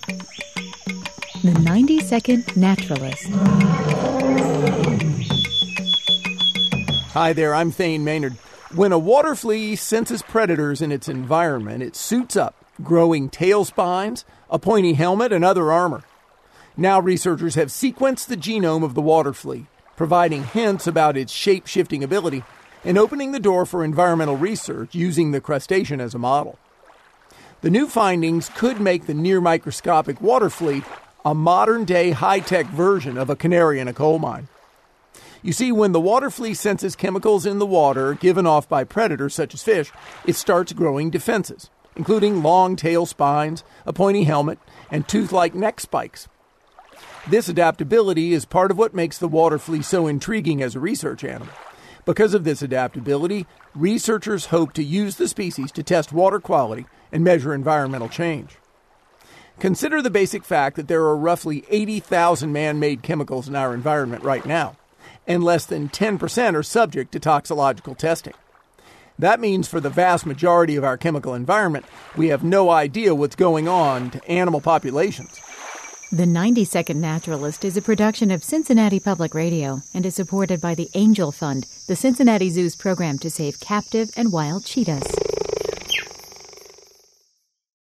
The 90-Second Naturalist. Hi there, I'm Thane Maynard. When a water flea senses predators in its environment, it suits up, growing tail spines, a pointy helmet, and other armor. Now researchers have sequenced the genome of the water flea, providing hints about its shape-shifting ability and opening the door for environmental research using the crustacean as a model. The new findings could make the near-microscopic water flea a modern-day high-tech version of a canary in a coal mine. You see, when the water flea senses chemicals in the water given off by predators such as fish, it starts growing defenses, including long tail spines, a pointy helmet, and tooth-like neck spikes. This adaptability is part of what makes the water flea so intriguing as a research animal. Because of this adaptability, researchers hope to use the species to test water quality and measure environmental change. Consider the basic fact that there are roughly 80,000 man-made chemicals in our environment right now, and less than 10% are subject to toxicological testing. That means for the vast majority of our chemical environment, we have no idea what's going on to animal populations. The 90-Second Naturalist is a production of Cincinnati Public Radio and is supported by the Angel Fund, the Cincinnati Zoo's program to save captive and wild cheetahs.